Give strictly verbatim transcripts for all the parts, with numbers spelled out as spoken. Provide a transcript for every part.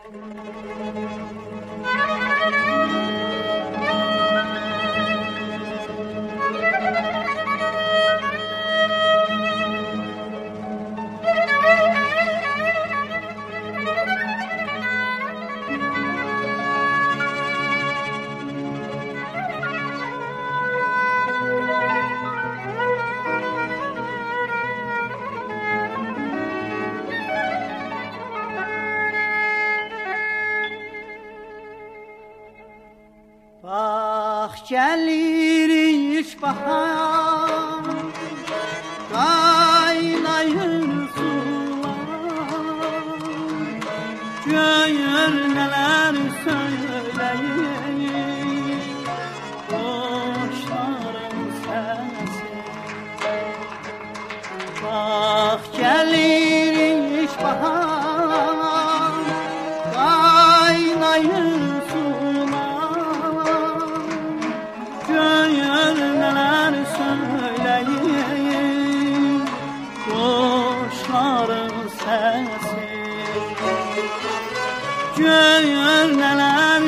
Gelir ilkbahar, kaynayır sular, göyür neler söyleyir, kuşların sesi. Bak gelir ilkbahar, kaynayır Gönül neler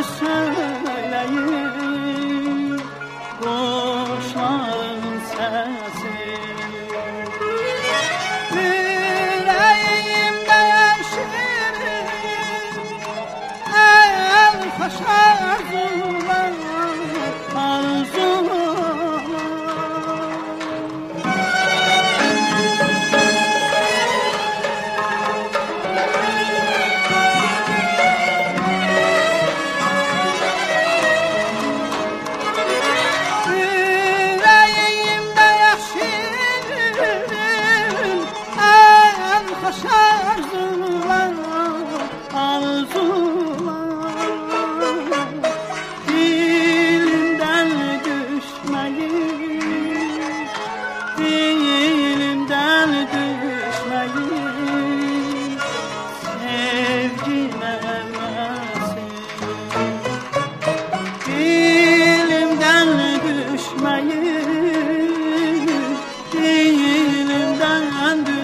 söyleyir, kuşların sesi. Yüreğimde yeşirir, en hoş arzular, arzular. Arzular, arzular, dilimden düşmeyin, dilimden düşmeyin, sevgi mevlası. Dilimden düşmeyin, dilimden düşmeyin.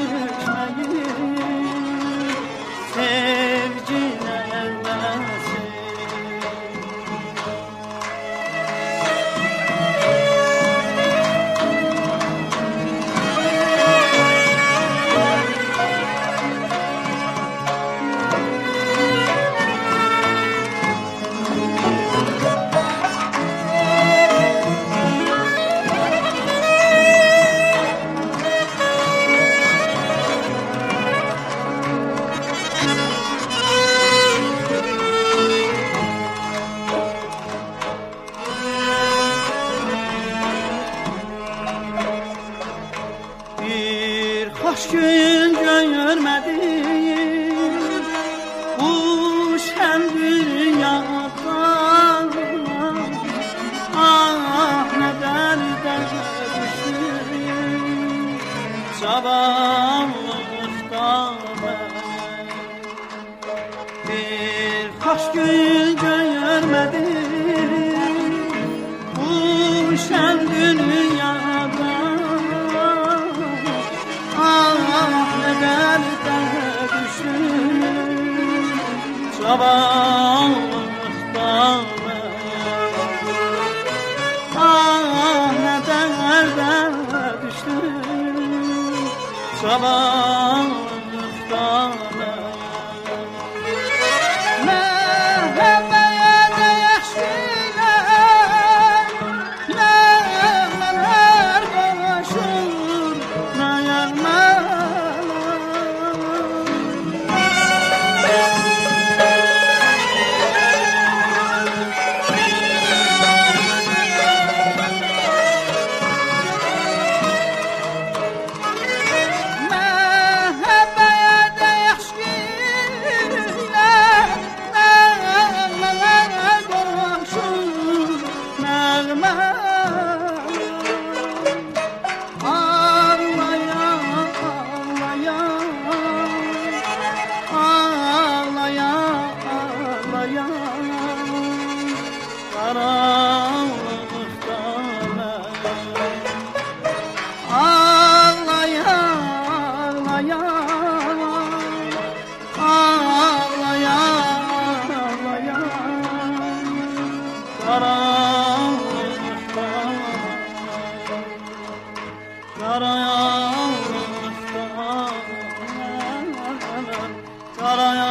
Hoş gün görmedim bu şen dünyadan. Ah ne derde düştüm zavallıktan ben. Bir hoş gün görmedim bu şen dünyadan. Ah ne derde düştüm zavallıktan ben. Ah ne derde düştüm zavallıktan ben. Mehmet'e yaşlılar neler konuşur, ne yarlar. Man Kara yağmur, kara yağmur, kara